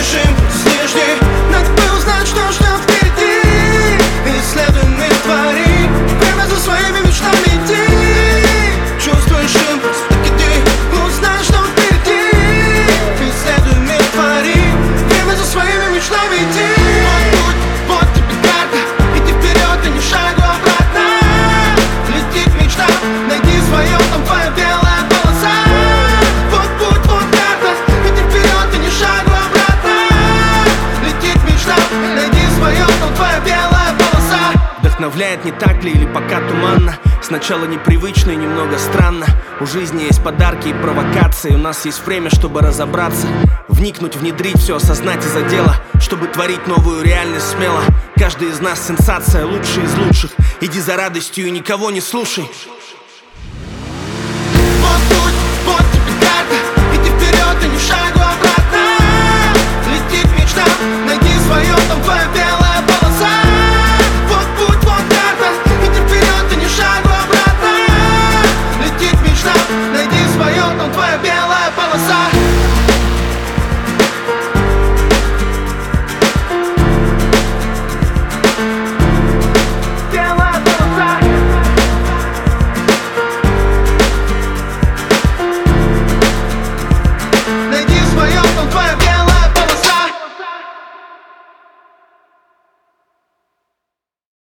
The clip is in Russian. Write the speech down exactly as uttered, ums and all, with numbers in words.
импульс нижний. Надо бы узнать, что ждет впереди. Исследуй мир, твори, прямо за своими мечтами иди. Чувствуешь импульс, так иди, узнай, что впереди. Исследуй мир, твори, прямо за своими мечтами иди. Вот путь, вот тебе карта, иди вперед и не шагу обратно. Летит мечта, найди свое, там твоя белая полоса. Вот путь, вот карта, иди вперед и не шагу обратно. Летит мечта, найди свое, там твоя белая полоса. Вдохновляет, не так ли, или пока туманно? Сначала непривычно и немного странно. У жизни есть подарки и провокации. У нас есть время, чтобы разобраться, вникнуть, внедрить все, осознать из-за дела, чтобы творить новую реальность смело. Каждый из нас сенсация, лучший из лучших. Иди за радостью и никого не слушай.